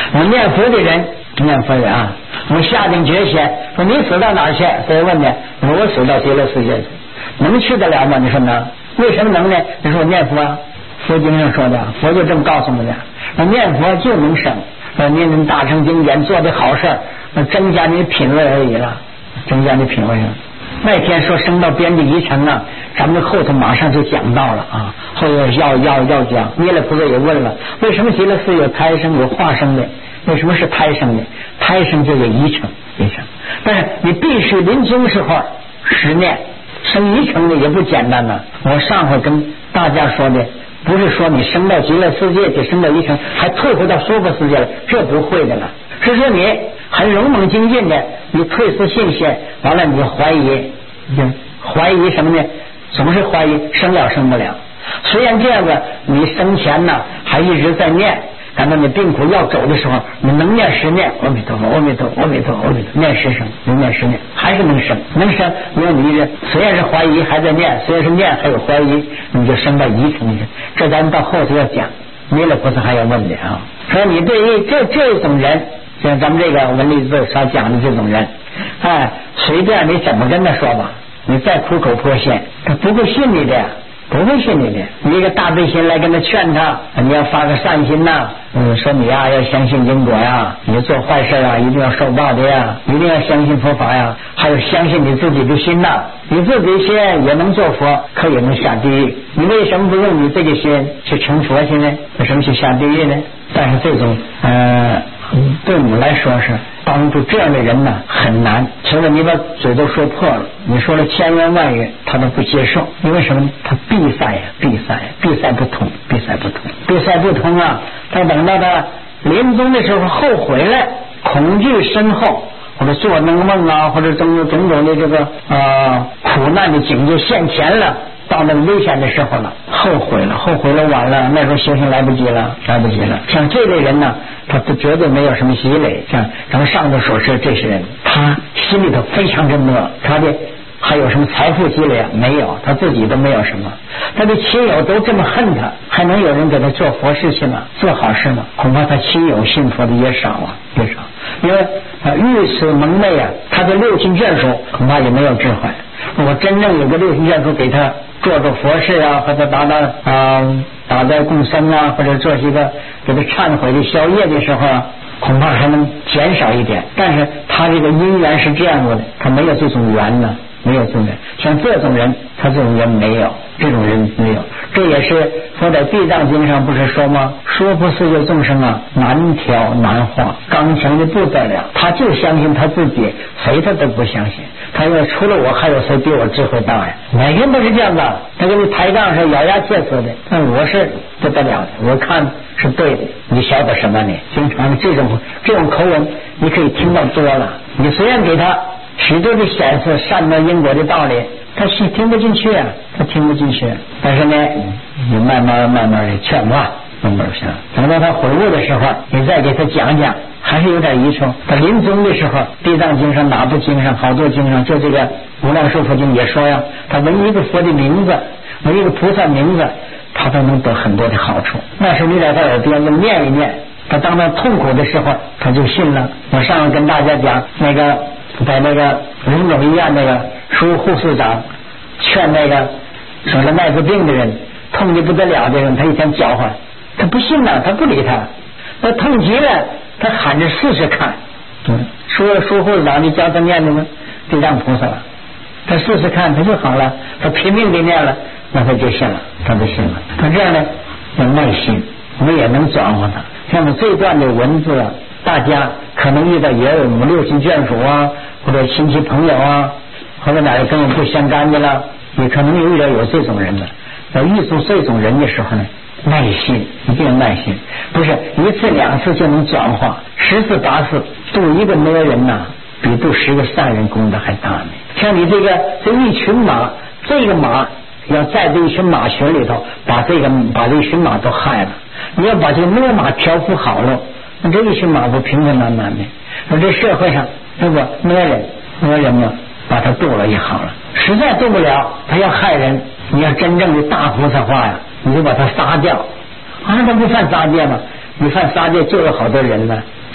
我念佛的人啊，我下定决心，说你死到哪儿去？谁问你？我说我死到极乐世界去，能去得了吗？你说能？为什么能呢？你说我念佛啊，佛经上说的，佛就这么告诉我们的，说念佛就能生，说你能大乘经典做的好事，增加你品位而已了，增加你品位了。那天说升到边地一层啊，咱们后头马上就讲到了啊，后头要讲。弥勒菩萨也问了，为什么极乐寺有胎生有化生的？为什么是胎生的？胎生就有一层，但是你必须临终时候10念，升一层的也不简单呢。我上回跟大家说的，不是说你升到极乐世界就升到一层，还退回到娑婆世界了，这不会的了。是说你很勇猛精进的，你退失信心，完了你怀疑什么呢？总是怀疑生了生不了。虽然这样子，你生前呢还一直在念，感到你病苦要走的时候，你能念10念，阿弥陀佛，阿弥陀佛，阿弥陀佛，念10声，能念10念，还是能生。因为你虽然是怀疑还在念，虽然是念还有怀疑，你就升到一层去。这咱们到后头要讲，弥勒菩萨还要问的啊，说你对于这种人，像咱们这个文理字所讲的这种人，随便你怎么跟他说吧，你再苦口婆心，他不会信你的。你一个大悲心来跟他劝他，你要发个善心呐，说你呀要相信因果呀，你做坏事啊一定要受报的呀，一定要相信佛法呀，还有相信你自己的心呐，你自己的心也能做佛，可也能下地狱，你为什么不用你这个心去成佛心呢？为什么去下地狱呢？但是这种对我们来说是帮助这样的人呢很难，除了你把嘴都说破了，你说了千言万语他都不接受，因为什么呢？他闭塞不通啊！他等到他临终的时候后悔了，恐惧深厚，或者做那个梦啊，或者种种的这个苦难的境界现前了，到那个危险的时候了，后悔了晚了，那时候修行来不及了。像这类人呢，他绝对没有什么积累，像咱们上头所说这些人，他心里头非常真的，他的还有什么财富积累没有，他自己都没有什么，他的亲友都这么恨他，还能有人给他做佛事去吗？做好事吗？恐怕他亲友信佛的也少，因为遇此蒙昧啊，他的六亲眷属恐怕也没有智慧。我真正有个六亲眷属给他做佛事啊，或者打供僧啊，或者做些个给他忏悔的消业的时候啊，恐怕还能减少一点。但是他这个因缘是这样子的，他没有这种缘呢，像这种人，他这种人没有，这也是说在地藏经上不是说吗？娑婆世界众生啊，难调难化，刚强的不得了，他就相信他自己，谁他都不相信。他说除了我还有谁比我智慧大呀？每个人都是这样的，他跟你抬杠是咬牙切齿的，但我是不得了的，我看是对的，你晓得什么呢？经常这种口吻你可以听到多了，你虽然给他许多的显示善恶因果的道理，他听不进去啊，但是呢你慢慢的劝化，等到他悔悟的时候，你再给他讲，还是有点疑惑。他临终的时候，地藏经上哪部经上好多经上，就这个无量寿佛经也说呀，他闻一个佛的名字，闻一个菩萨名字，他都能得很多的好处。那时候你在他耳边念一念，他当他痛苦的时候他就信了。我上次跟大家讲在那个荣总医院那个苏护士长劝那个生了艾滋病的人，痛的不得了的人，他一天叫唤，他不信了，他不理他，那痛极了，他喊着试试看。苏护士长你教他念的吗？地藏菩萨了，他试试看，他就好了，他拼命的念了，那他就信了，他这样呢有耐心，我们也能转化他。像我这段的文字啊，大家可能遇到也有5、6亲眷属啊，或者亲戚朋友啊，或者哪个跟我不相干的了，也可能遇到有这种人的。要遇到这种人的时候呢，耐心，一定要耐心，不是1次2次就能转化，10次8次度一个魔人呐，比度10个善人功德还大呢。像你这一群马，这个马要在这一群马群里头把这一群马都害了，你要把这个魔马调伏好了，那这一群马不平平安安的。那这社会上如果魔人呢把他度了也好了，实在度不了，他要害人，你要真正的大菩萨话呀，你就把他杀掉啊！他不犯杀戒吗？你犯杀戒就有好多人了，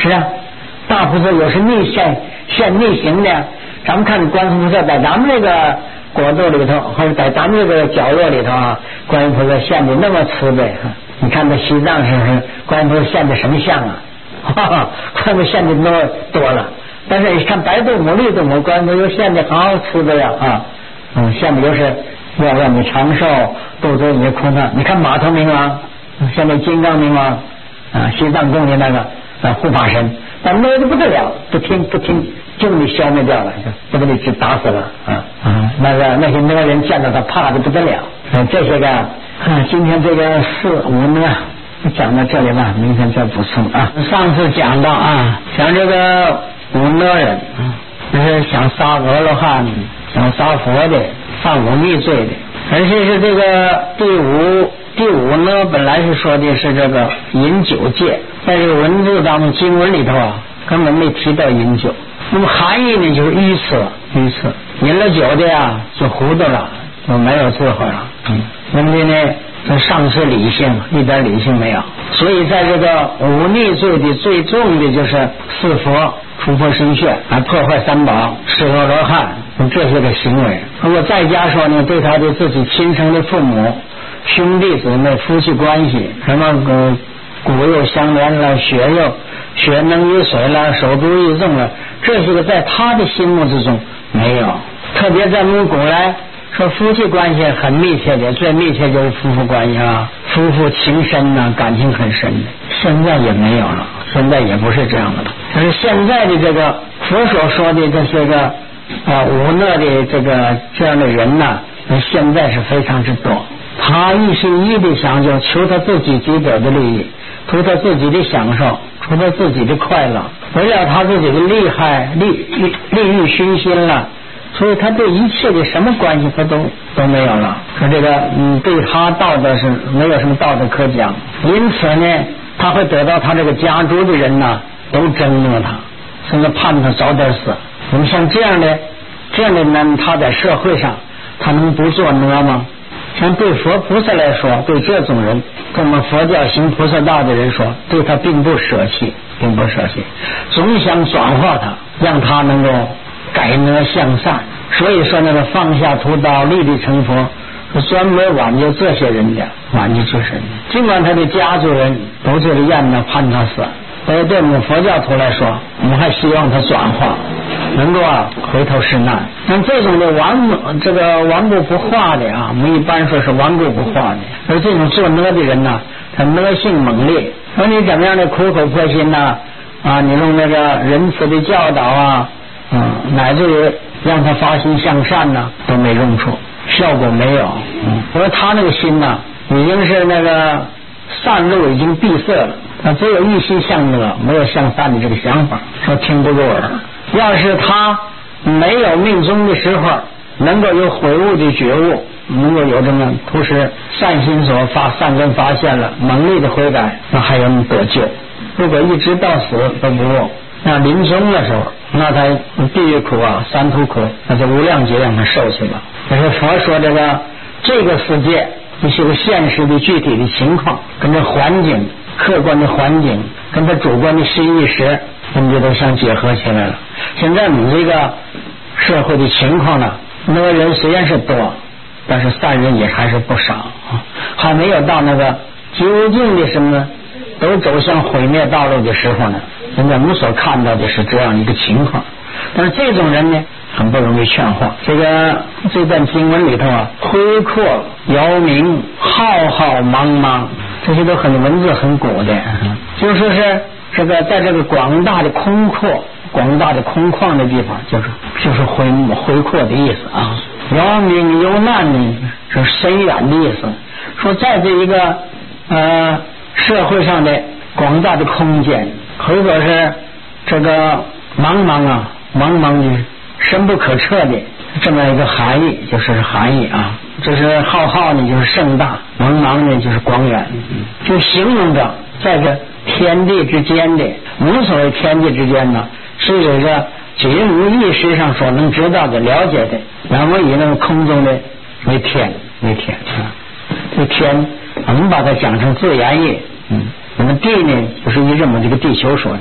是啊，大菩萨有时现逆行的。咱们看观世菩萨在咱们这个国度里头，或者在咱们这个角落里头啊，观音菩萨现的那么慈悲。你看在西藏是不是观音菩萨现的什么像啊？观音现的那么多了。但是你看白度母绿度母，观音菩萨现的好慈悲啊！现的就是要让你长寿，度脱你的苦难。你看马头明王，现在金刚明王啊，西藏供的那个护法神，但那个不得了，不听，就给你消灭掉了，就给你打死了那些那个人见到他怕的不得了。这些个今天这个4、5呢讲到这里吧，明天再补充啊。上次讲到讲这个五呢人，就是想杀阿罗汉、想杀佛的、犯忤逆罪的，而且是这个第五呢，本来是说的是这个饮酒戒，在这个文字当中经文里头根本没提到饮酒。那么含义呢，就是愚痴，饮了酒的就糊涂了，就没有智慧了。那么呢，就丧失理性，一点理性没有。所以在这个忤逆罪的最重的就是弑佛、出佛身血，破坏三宝、弑阿罗汉这些个行为。如果再加说呢，对他的自己亲生的父母、兄弟姊妹、夫妻关系，什么骨肉相连了，血能于水了，手足于众了，这些个在他的心目之中没有。特别在我们古来说夫妻关系很密切的，最密切就是夫妇关系夫妇情深感情很深的。现在也没有了，现在也不是这样的了。但是现在的这个佛所说的这些个无乐的这样的人现在是非常之多。他一心一意的想就求他自己己得的利益，图他自己的享受，图他自己的快乐，为了他自己的利欲熏心了，所以他对一切的什么关系他都没有了。说这个对他道德是没有什么道德可讲，因此呢，他会得到他这个家族的人都憎恶他，甚至盼他早点死。我们像这样的人，他在社会上他能不做呢吗？像对佛菩萨来说，对这种人，跟我们佛教行菩萨道的人说，对他并不舍弃，总想转化他，让他能够改恶向善。所以说那个放下屠刀，立地成佛，是专门挽救这些人的，挽救这些人。尽管他的家族人都这个样子盼他死，但是对我们佛教徒来说，我们还希望他转化，能够回头是岸。像这种的顽固不化的我们一般说是顽固不化的。而这种做恶的人他恶性猛烈，而你怎么样的苦口婆心你用那个仁慈的教导乃至于让他发心向善都没用处，效果没有。我说他那个心已经是那个善路已经闭塞了，他只有一心向恶，没有向善的这个想法，说听不入耳。要是他没有命中的时候能够有悔悟的觉悟，能够有这么同时善心所发，善根发现了，猛烈的悔改，那还有得救。如果一直到死都不悟，那临终的时候，那他地狱苦三途苦，那就无量劫让他受去了。可是佛说这个世界一些个现实的具体的情况，跟这环境客观的环境跟他主观的心意识，我们就都相结合起来了。现在你这个社会的情况那个人虽然是多，但是善人也还是不少还没有到那个究竟的什么都走向毁灭道路的时候呢。现在我们所看到的是这样一个情况，但是这种人呢很不容易劝化。这段经文里头恢阔遥明，浩浩茫茫，这些都文字很古的，就说是这个在这个广大的空旷的地方，就是恢阔的意思遥明幽难呢是深远的意思。说在这一个社会上的广大的空间，或者是这个茫茫的深不可测的这么一个含义，就是含义这是浩呢就是盛大，茫呢就是广远，就形容着在这天地之间的，我们所谓天地之间是有着只无意识上所能知道的了解的，然后以那个空中的为天这天我们把它讲成自然义，我们地呢就是以这么这个地球说的，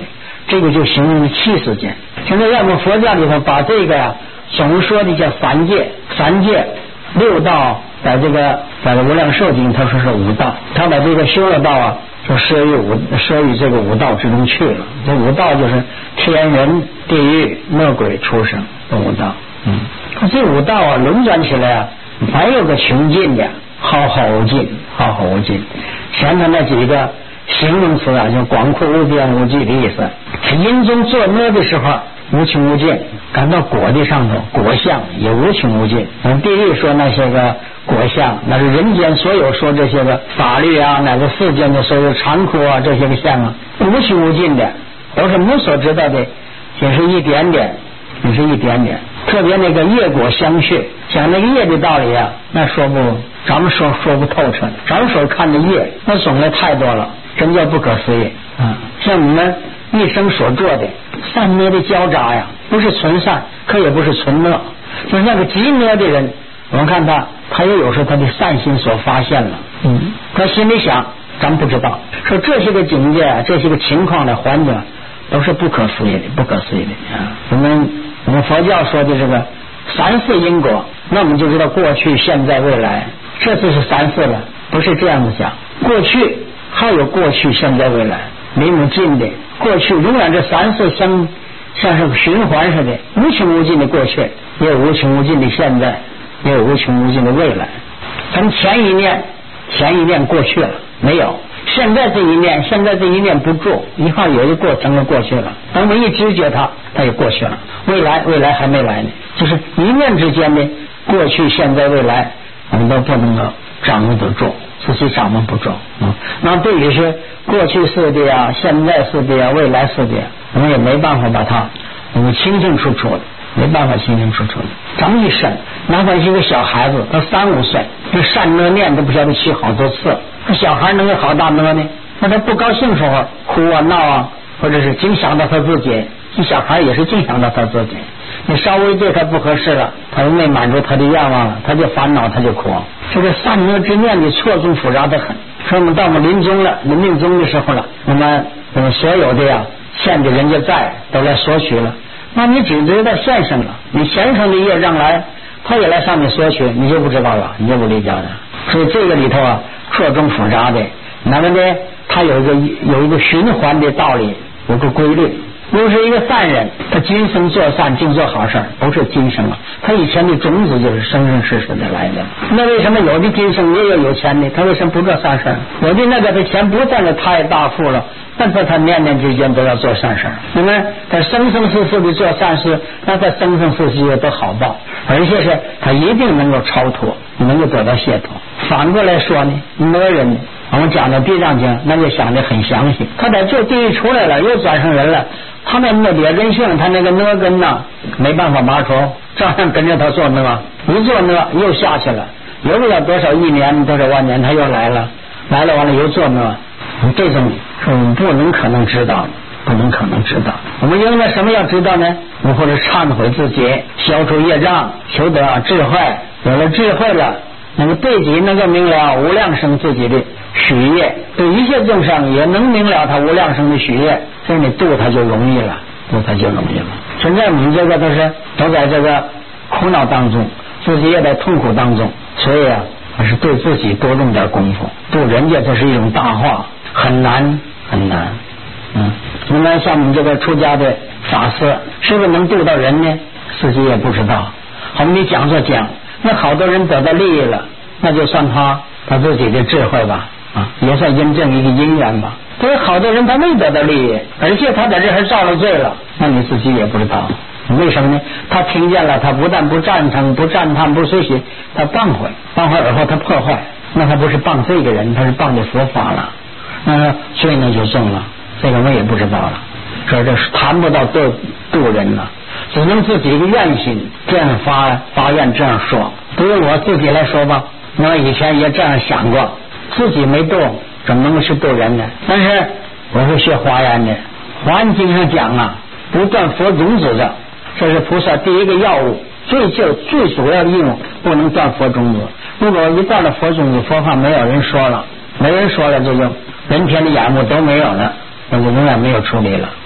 这个就形容七世间。现在我们佛教里头把这个呀总说的叫三界六道，在这个无量寿经他说是五道，他把这个修了道啊就摄于这个五道之中去了。这五道就是天人地狱恶鬼畜生这五道。这五道啊轮转起来啊没有个穷尽的，浩浩无尽。前头那几个形容词啊就广阔无边无际的意思。因中作恶的时候无穷无尽，赶到果的上头，果相也无穷无尽。地狱说那些个果相，那是人间所有说这些个法律啊，乃至世间的所有残酷啊，这些个相啊，无穷无尽的，都是我们所知道的，也是一点点。特别那个业果相续，讲那个业的道理啊，那咱们说不透彻，咱们所看的业，那种类太多了，真叫不可思议啊！像我们一生所做的善恶的交杂呀，不是纯善，可也不是纯恶。就是那个极恶的人，我们看他也有时候他的善心所发现了，他心里想，咱们不知道。说这些个境界啊，这些个情况的环境都是不可思议的啊！我们佛教说的这个三世因果，那我们就知道过去、现在、未来，这就是三世了，不是这样子讲。过去还有过去、现在、未来，没有尽的。过去永远这三世像是循环似的，无穷无尽的过去，也有无穷无尽的现在，也有无穷无尽的未来。从前一念过去了没有？现在这一念不住，一会儿有一过程就过去了。等我们一知觉它也过去了。未来还没来呢，就是一念之间的过去、现在、未来，我们都不能够掌握得住，自己掌握不住。那对于是过去式的呀、现在式的呀、未来式的呀，我们也没办法把它清清楚楚的。没办法清清楚楚的。咱们一生，哪怕是一个小孩子，他3、5岁，这善恶念都不晓得起好多次。那小孩能有好大恶呢？那他不高兴时候哭啊闹啊，或者是净想到他自己，这小孩也是净想到他自己。你稍微对他不合适了，他又没满足他的愿望了，他就烦恼，他就哭。这个善恶之念的错综复杂的很。说我们到我们临终的时候了，我们所有的呀欠的人家债都来索取了。那你只知道现生了，你前生的业障来，他也来向你索取，你就不知道了，你就不理解了。所以这个里头啊，错综复杂的，那么呢，它有一个循环的道理，有个规律。如果是一个善人，他今生做善，净做好事，不是今生了，他以前的种子就是生生世世的来的。那为什么有的今生也有钱的，他为什么不做善事？有的那个他钱不赚的太大富了，但是他念念之间都要做善事。你们他生生世世的做善事，那他生生世世也都好报，而且是他一定能够超脱，能够得到解脱。反过来说呢，恶人呢，我们讲的地藏经，那就想得很详细。他在这地狱出来了，又转生人了，他那劣根性，他那个恶根呐，没办法拔除，照样跟着他做恶，一做恶又下去了，有不了多少亿年、多少万年，他又来了完了又做恶。这种是我们不能可能知道的，不能可能知道。我们应该什么要知道呢？我们或者忏悔自己，消除业障，求得智慧。有了智慧了，那么对己能够明了无量生自己的许愿，对一切众生也能明了他无量生的许愿，所以你度他就容易了，现在我们这个都在这个苦恼当中，自己也在痛苦当中，所以啊，还是对自己多用点功夫。度人家这是一种大话，很难。那么像我们这个出家的法师，是不是能度到人呢？自己也不知道。好，你讲，那好多人得到利益了，那就算他自己的智慧吧，也算印证一个因缘吧。所以好多人他没得到利益，而且他在这还造了罪了，那你自己也不知道为什么呢？他听见了，他不但不赞成、不赞叹、不随喜，他谤毁而后他破坏，那他不是谤这个人，他是谤的佛法了，那罪呢就重了。这个我也不知道了，这是谈不到度人了，只能自己的愿心这样发愿这样说。对于我自己来说吧，我以前也这样想过，自己没度，怎么能够去度人呢？但是我是学华严的，华严经上讲啊，不断佛种子的，这是菩萨第一个要务，最主要的义务，不能断佛种子。如果一断了佛种子，佛法没有人说了，这就人天的眼目都没有了，那就永远没有处理了。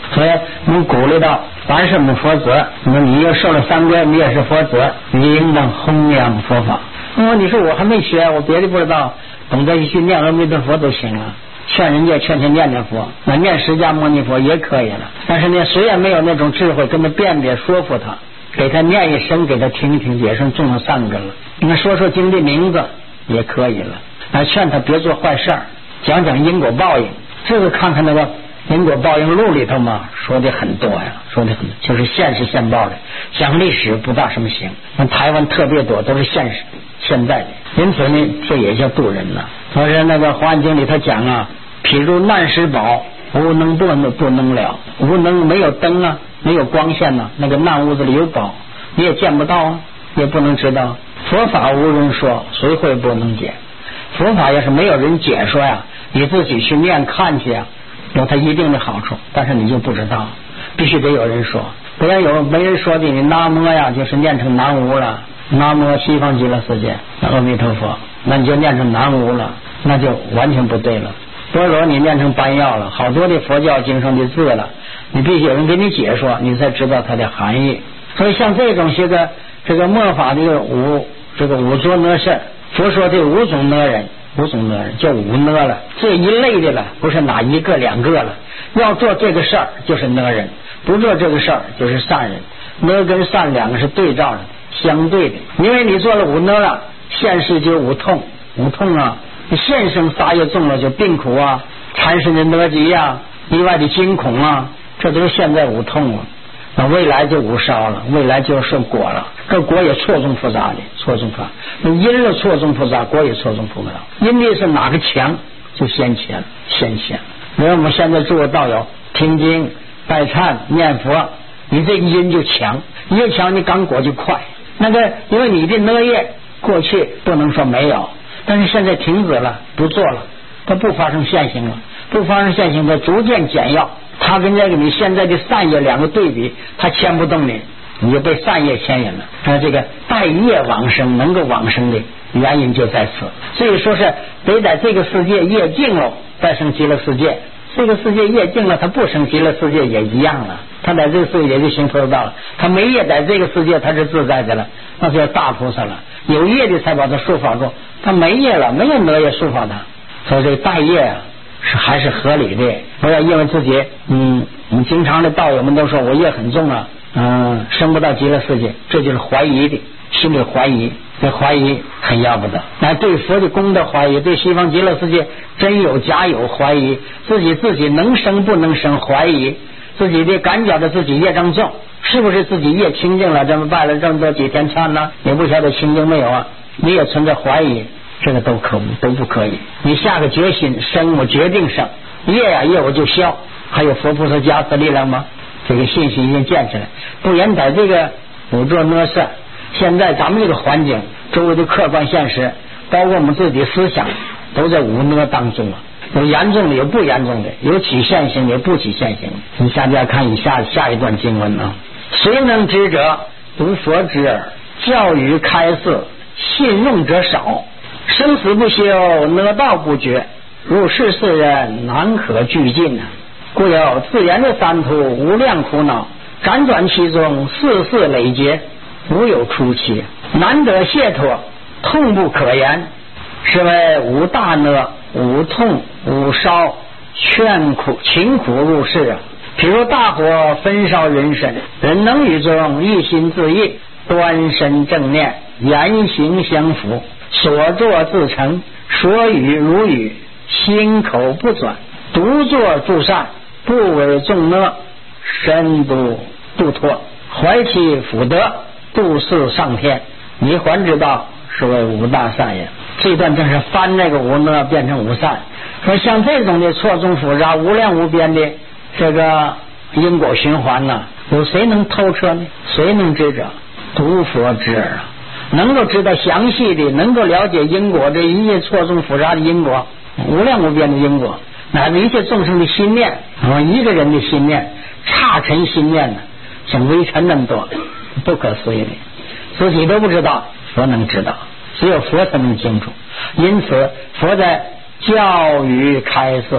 所以我们鼓励到凡是我们佛子，你又受了三规，你也是佛子，你应当弘扬佛法。你说我还没学，我别的不知道，懂得一句念阿弥陀佛都行了，劝人家劝念念佛，那念释迦牟尼佛也可以了。但是呢，虽然没有那种智慧跟他辩别说服他，给他念一声给他听一听，也算种了善根了。你看说经的名字也可以了，劝他别做坏事儿，讲讲因果报应。这个看看那个因果报应录里头嘛，说的很多呀，说的很多，就是现世现报的，讲历史不大什么行，那台湾特别多，都是现实现在的。因此呢，这也叫渡人呐。所以那个《华严经》里头讲啊，譬如难施宝，无能不能了，无能没有灯啊，没有光线呐，那个难屋子里有宝，你也见不到啊，也不能知道。佛法无人说，谁会不能解？佛法要是没有人解说呀，你自己去念看去啊，有它一定的好处，但是你就不知道，必须得有人说。不然没人说的，你南无呀就是念成南无了，南无西方极乐世界阿弥陀佛，那你就念成南无了，那就完全不对了。般若你念成般药了，好多的佛教经上的字了，你必须有人给你解说，你才知道它的含义。所以像这种些个这个末法的五浊呢事，佛说这五种呢人叫五呢了，这一类的了，不是哪一个两个了。要做这个事儿就是呢人，不做这个事儿就是善人。呢跟善两个是对照的，相对的。因为你做了五呢了，现世就无痛啊，现生杀业重了就病苦啊，缠身的呢疾啊，意外的惊恐啊，这都是现在无痛了。那未来就无烧了，未来就受果了。这果也错综复杂的，那因了错综复杂，果也错综复杂。因的是哪个强就先前。因为我们现在诸位道友听经拜忏念佛，你这个因就强，越强你感果就快。那个因为你的呢业过去不能说没有，但是现在停止了，不做了，它不发生现行了，它逐渐减药。它跟这个你现在的善业两个对比，它牵不动你就被善业牵引了。这个带业往生，能够往生的原因就在此。所以说是得在这个世界业尽了再生极乐世界，这个世界业尽了，它不生极乐世界也一样了，它在这个世界也就行佛道了。它没业在这个世界它是自在的了，那就大菩萨了。有业的才把它束缚住，它没业了，没有呢业束缚它。所以这个带业啊还是合理的，不要因为自己你经常的道友们都说我业很重啊，升不到极乐世界，这就是怀疑的，心里怀疑，这怀疑很要不得。那对佛的功德怀疑，对西方极乐世界真有假有怀疑，自己能生不能生怀疑，自己的感觉到自己业障重，是不是自己业清净了？这么拜了这么多几天忏呢，也不晓得清净没有啊，你也存在怀疑。这个都不可以。你下个决心生，我决定生，业我就消。还有佛菩萨加持力量吗？这个信心已经建起来。不然在这个五浊呢事，现在咱们这个环境，周围的客观现实，包括我们自己的思想，都在五呢当中啊。有严重的，有不严重的，有起现行，有不起现行。你下边看下一段经文啊，谁能知者，读佛之耳，教于开示，信用者少。生死不休，呢道不绝，入世世人难可俱尽啊！故有自然的三途，无量苦恼，辗转其中，世世累劫，无有出期，难得解脱，痛不可言，是为无大呢，无痛，无烧，勤苦入世啊！譬如大火焚烧人身，人能于中一心自意，端身正念，言行相符，所作自成，说语如语，心口不转，独作助善，不为众呢，身度度脱，怀其福德，度世上天，迷还之道，是为五大善也。这段正是翻那个无呢变成无善，说像这种的错综复杂、无量无边的这个因果循环呢，有谁能透彻呢？谁能知者？独佛之耳啊！能够知道详细的，能够了解因果，这一切错综复杂的因果，无量无边的因果，乃至一切众生的心念，一个人的心念，刹尘心念呢，像微尘那么多，不可思议的，自己都不知道，佛能知道，只有佛才能清楚。因此佛在教育开示，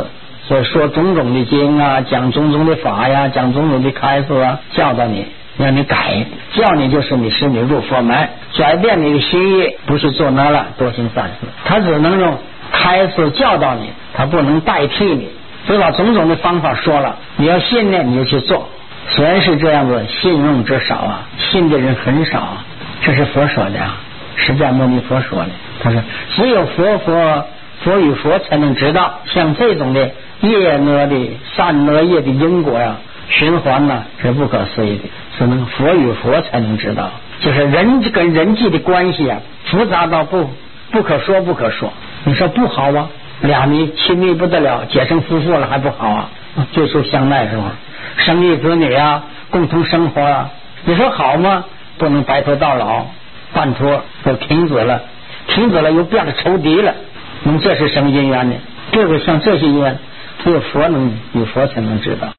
或者说种种的经啊，讲种种的法呀，讲种种的开示啊，教导你，让你改，教你就是你使你入佛门，改变你的心意，不是做那了多行善事，他只能用开示教导你，他不能代替你，就把种种的方法说了，你要信呢，你就去做。虽然是这样子，信用之少啊，信的人很少啊，这是佛说的啊，释迦牟尼佛说的。他说只有佛与佛才能知道，像这种的业恶的善恶业的因果呀，循环呢是不可思议的，只能佛与佛才能知道。就是人跟人际的关系啊，复杂到不可说不可说。你说不好啊，俩你亲密不得了，结成夫妇了还不好啊？最初相爱是吧？生育子女啊，共同生活啊，你说好吗？不能白头到老，半途就停止了又变了仇敌了。这是什么因缘呢？这个像这些因缘，只有佛能与佛才能知道。